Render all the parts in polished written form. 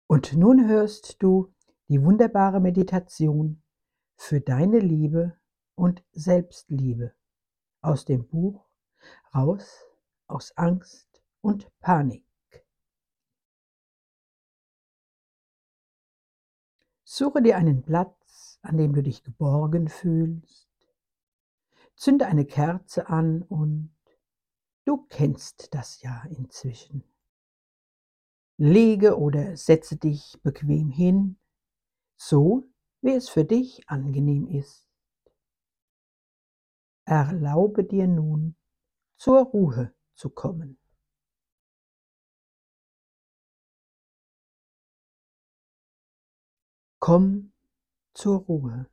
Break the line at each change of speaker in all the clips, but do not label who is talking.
Und nun hörst du die wunderbare Meditation für deine Liebe und Selbstliebe aus dem Buch Raus aus Angst und Panik. Suche dir einen Platz, an dem du dich geborgen fühlst, zünde eine Kerze an und du kennst das ja inzwischen. Lege oder setze dich bequem hin, so wie es für dich angenehm ist. Erlaube dir nun, zur Ruhe zu kommen. Komm zur Ruhe.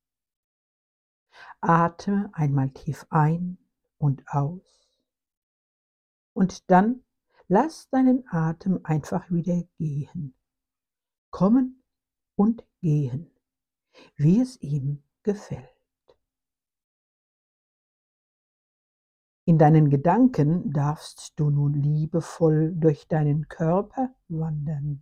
Atme einmal tief ein und aus und dann lass deinen Atem einfach wieder gehen. Kommen und gehen, wie es ihm gefällt. In deinen Gedanken darfst du nun liebevoll durch deinen Körper wandern.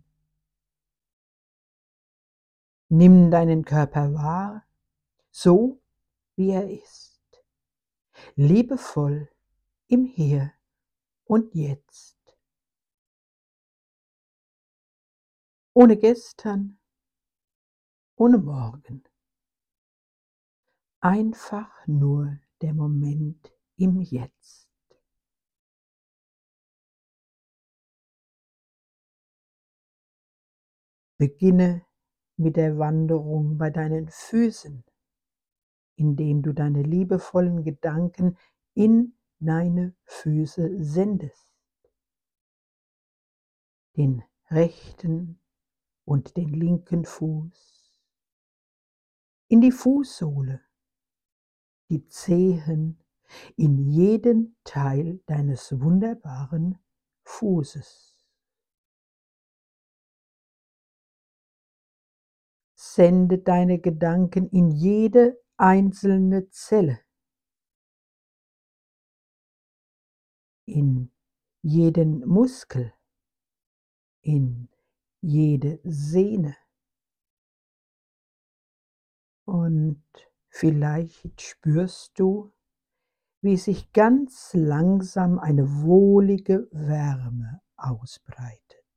Nimm deinen Körper wahr, so wie er ist. Liebevoll im Hier und Jetzt. Ohne gestern, ohne morgen. Einfach nur der Moment im Jetzt. Beginne mit der Wanderung bei deinen Füßen, indem du deine liebevollen Gedanken in deine Füße sendest. Den rechten und den linken Fuß, in die Fußsohle, die Zehen, in jeden Teil deines wunderbaren Fußes. Sende deine Gedanken in jede einzelne Zelle, in jeden Muskel, in jede Sehne. Und vielleicht spürst du, wie sich ganz langsam eine wohlige Wärme ausbreitet.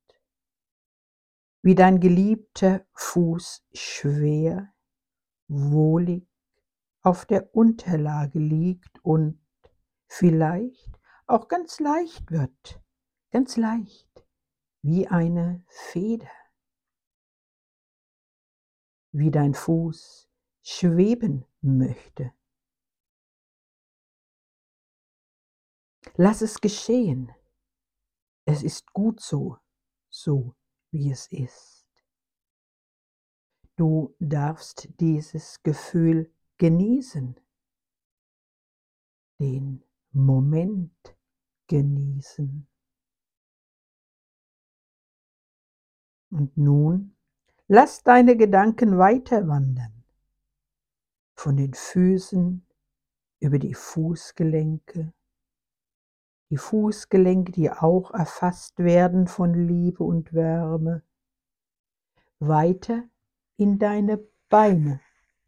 Wie dein geliebter Fuß schwer, wohlig auf der Unterlage liegt und vielleicht auch ganz leicht wird, ganz leicht, wie eine Feder. Wie dein Fuß schweben möchte. Lass es geschehen. Es ist gut so, so wie es ist. Du darfst dieses Gefühl genießen, den Moment genießen. Und nun lass deine Gedanken weiter wandern, von den Füßen über die Fußgelenke, die auch erfasst werden von Liebe und Wärme, weiter in deine Beine,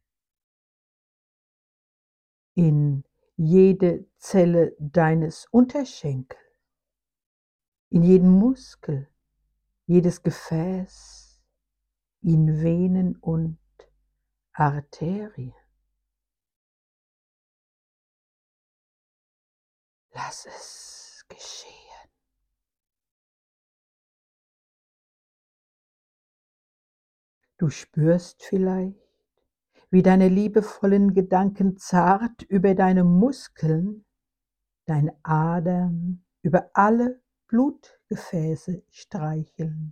in jede Zelle deines Unterschenkels, in jeden Muskel, jedes Gefäß, in Venen und Arterien. Lass es geschehen. Du spürst vielleicht, wie deine liebevollen Gedanken zart über deine Muskeln, deine Adern, über alle Blutgefäße streicheln.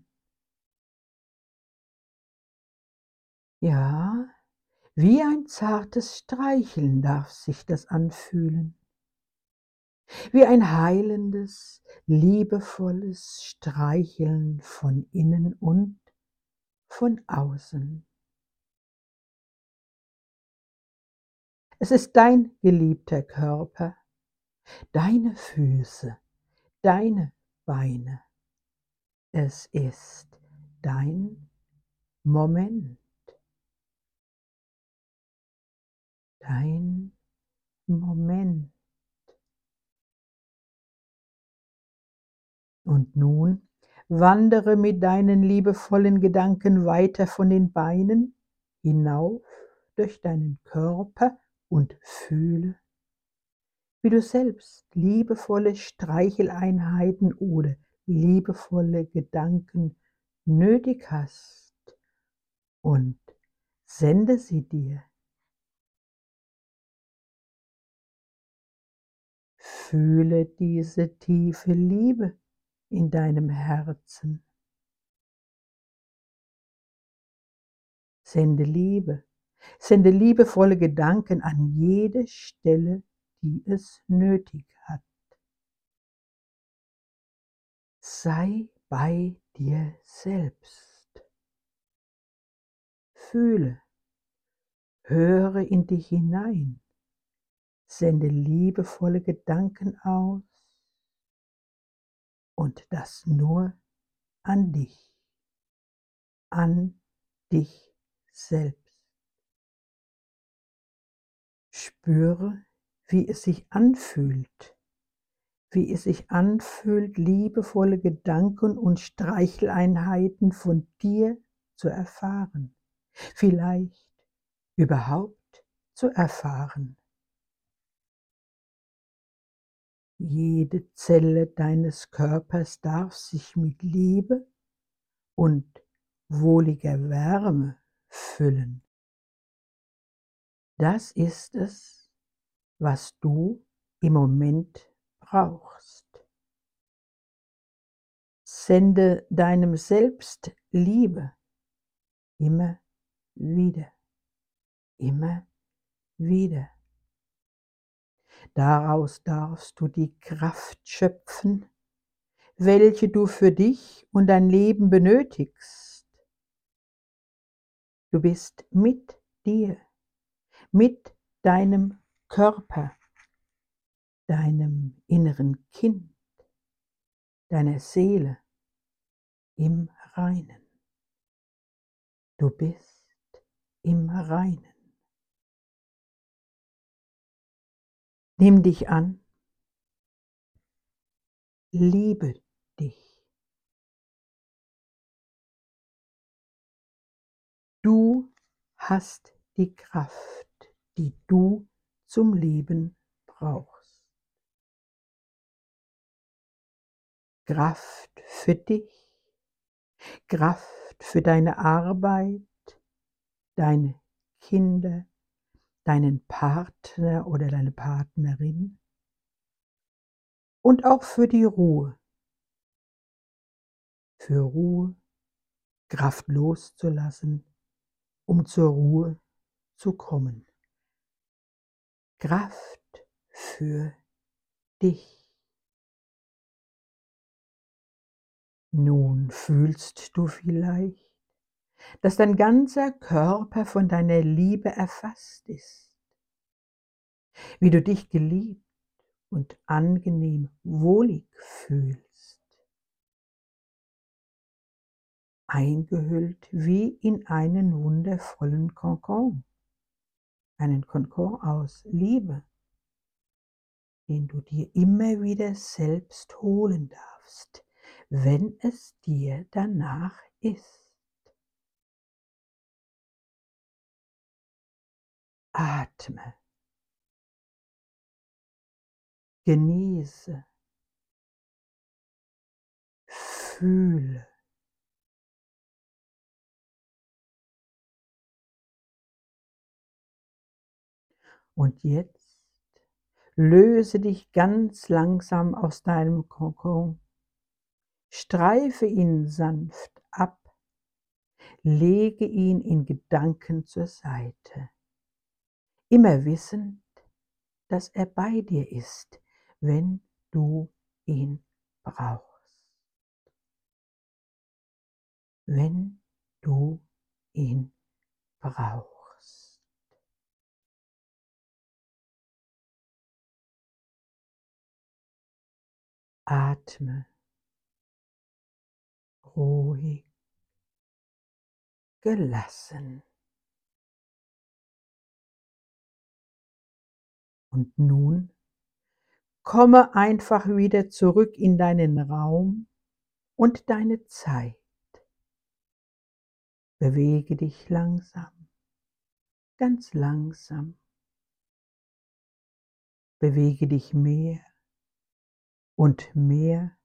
Ja, wie ein zartes Streicheln darf sich das anfühlen. Wie ein heilendes, liebevolles Streicheln von innen und von außen. Es ist dein geliebter Körper, deine Füße, deine Beine. Es ist dein Moment, dein Moment. Und nun wandere mit deinen liebevollen Gedanken weiter von den Beinen hinauf durch deinen Körper und fühle, wie du selbst liebevolle Streicheleinheiten oder liebevolle Gedanken nötig hast und sende sie dir. Fühle diese tiefe Liebe in deinem Herzen. Sende Liebe, sende liebevolle Gedanken an jede Stelle, die es nötig hat. Sei bei dir selbst. Fühle, höre in dich hinein, sende liebevolle Gedanken aus und das nur an dich selbst. Spüre, wie es sich anfühlt, liebevolle Gedanken und Streicheleinheiten von dir zu erfahren, vielleicht überhaupt zu erfahren. Jede Zelle deines Körpers darf sich mit Liebe und wohliger Wärme füllen. Das ist es, was du im Moment brauchst. Sende deinem Selbst Liebe immer wieder, immer wieder. Daraus darfst du die Kraft schöpfen, welche du für dich und dein Leben benötigst. Du bist mit dir, mit deinem Körper, deinem inneren Kind, deiner Seele im Reinen. Du bist im Reinen. Nimm dich an, liebe dich. Du hast die Kraft, die du zum Leben brauchst. Kraft für dich, Kraft für deine Arbeit, deine Kinder, deinen Partner oder deine Partnerin und auch für die Ruhe. Für Ruhe, Kraft loszulassen, um zur Ruhe zu kommen. Kraft für dich. Nun fühlst du vielleicht, dass dein ganzer Körper von deiner Liebe erfasst ist, wie du dich geliebt und angenehm wohlig fühlst, eingehüllt wie in einen wundervollen Kokon, einen Kokon aus Liebe, den du dir immer wieder selbst holen darfst, wenn es dir danach ist. Atme, genieße, fühle. Und jetzt löse dich ganz langsam aus deinem Kokon, streife ihn sanft ab, lege ihn in Gedanken zur Seite, immer wissend, dass er bei dir ist, wenn du ihn brauchst. Wenn du ihn brauchst. Atme ruhig gelassen. Und nun komme einfach wieder zurück in deinen Raum und deine Zeit. Bewege dich langsam, ganz langsam. Bewege dich mehr und mehr.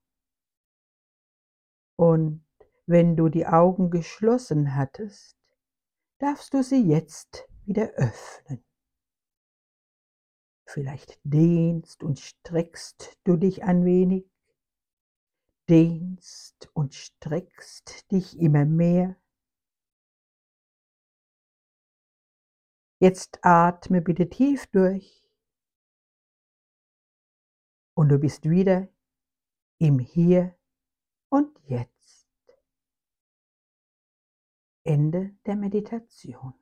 Und wenn du die Augen geschlossen hattest, darfst du sie jetzt wieder öffnen. Vielleicht dehnst und streckst du dich ein wenig, dehnst und streckst dich immer mehr. Jetzt atme bitte tief durch und du bist wieder im Hier und Jetzt. Ende der Meditation.